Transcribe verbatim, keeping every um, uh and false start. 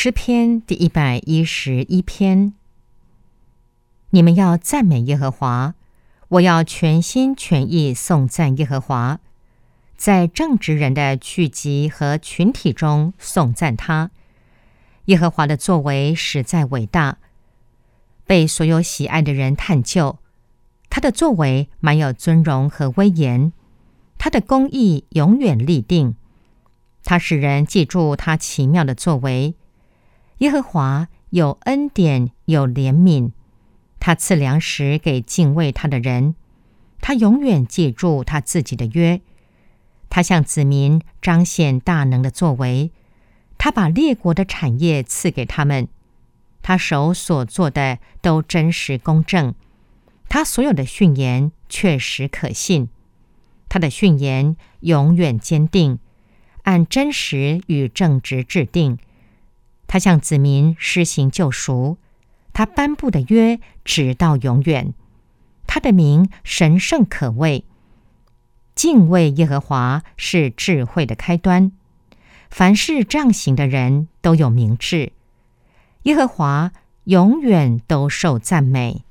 诗篇第一百一十一篇。你们要赞美耶和华，我要全心全意颂赞耶和华，在正直人的聚集和群体中颂赞他。耶和华的作为实在伟大，被所有喜爱的人探究。他的作为满有尊荣和威严，他的公义永远立定。他使人记住他奇妙的作为。耶和华有恩典，有怜悯，他赐粮食给敬畏他的人。他永远记住他自己的约。他向子民彰显大能的作为。他把列国的产业赐给他们。他手所做的都真实公正。他所有的训言确实可信。他的训言永远坚定，按真实与正直制定。他向子民施行救赎，他颁布的约直到永远。他的名神圣可畏。敬畏耶和华是智慧的开端，凡是这样行的人都有明智。耶和华永远都受赞美。